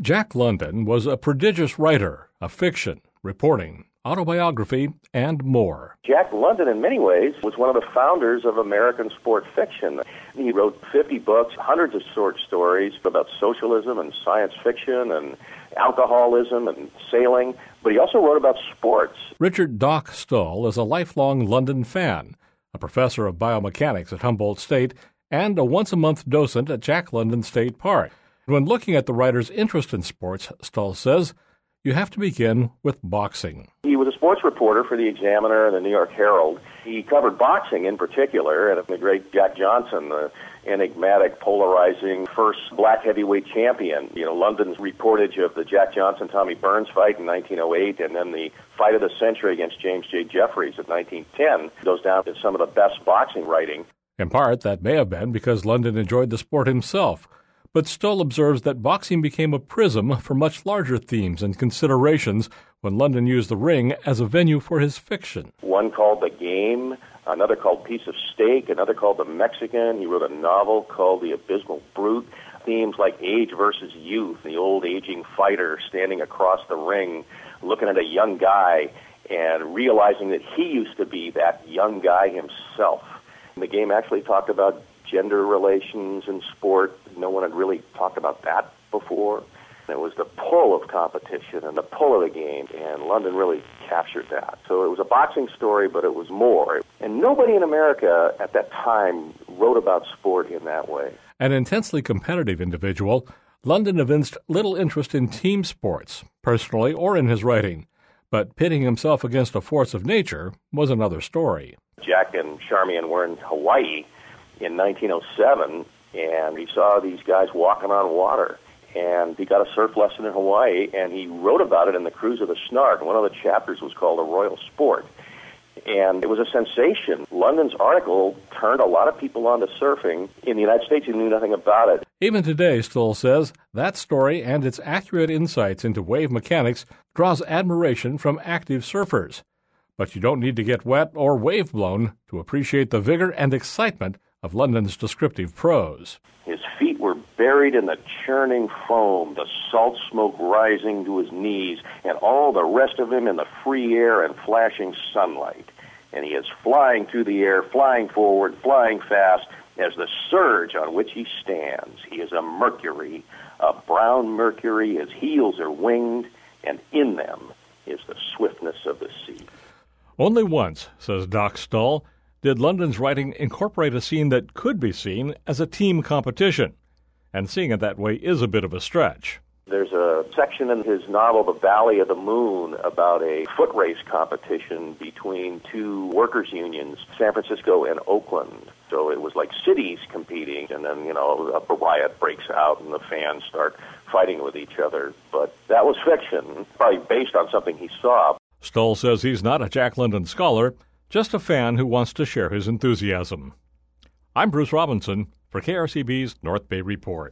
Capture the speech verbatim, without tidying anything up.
Jack London was a prodigious writer of fiction, reporting, autobiography, and more. Jack London, in many ways, was one of the founders of American sport fiction. He wrote fifty books, hundreds of short stories about socialism and science fiction and alcoholism and sailing, but he also wrote about sports. Richard Doc Stoll is a lifelong London fan, a professor of biomechanics at Humboldt State, and a once-a-month docent at Jack London State Park. When looking at the writer's interest in sports, Stoll says, you have to begin with boxing. He was a sports reporter for the Examiner and the New York Herald. He covered boxing in particular, and the great Jack Johnson, the enigmatic, polarizing first black heavyweight champion. You know, London's reportage of the Jack Johnson-Tommy Burns fight in nineteen oh eight, and then the fight of the century against James J. Jeffries in nineteen ten goes down as some of the best boxing writing. In part, that may have been because London enjoyed the sport himself. But Stoll observes that boxing became a prism for much larger themes and considerations when London used the ring as a venue for his fiction. One called The Game, another called Piece of Steak, another called The Mexican. He wrote a novel called The Abysmal Brute. Themes like age versus youth, the old aging fighter standing across the ring, looking at a young guy and realizing that he used to be that young guy himself. The Game actually talked about gender relations in sport. No one had really talked about that before. It was the pull of competition and the pull of the game, and London really captured that. So it was a boxing story, but it was more. And nobody in America at that time wrote about sport in that way. An intensely competitive individual, London evinced little interest in team sports, personally or in his writing. But pitting himself against a force of nature was another story. Jack and Charmian were in Hawaii in nineteen oh seven, and he saw these guys walking on water. And he got a surf lesson in Hawaii, and he wrote about it in The Cruise of the Snark. One of the chapters was called A Royal Sport. And it was a sensation. London's article turned a lot of people onto surfing in the United States who knew nothing about it. Even today, Stoll says, that story and its accurate insights into wave mechanics draws admiration from active surfers. But you don't need to get wet or wave blown to appreciate the vigor and excitement of London's descriptive prose. His feet were buried in the churning foam, the salt smoke rising to his knees, and all the rest of him in the free air and flashing sunlight. And he is flying through the air, flying forward, flying fast, as the surge on which he stands. He is a Mercury, a brown Mercury. His heels are winged, and in them is the swiftness of the sea. Only once, says Doc Stoll, did London's writing incorporate a scene that could be seen as a team competition. And seeing it that way is a bit of a stretch. There's a section in his novel, The Valley of the Moon, about a foot race competition between two workers' unions, San Francisco and Oakland. So it was like cities competing, and then, you know, a riot breaks out and the fans start fighting with each other. But that was fiction, probably based on something he saw. Stoll says he's not a Jack London scholar, just a fan who wants to share his enthusiasm. I'm Bruce Robinson for K R C B's North Bay Report.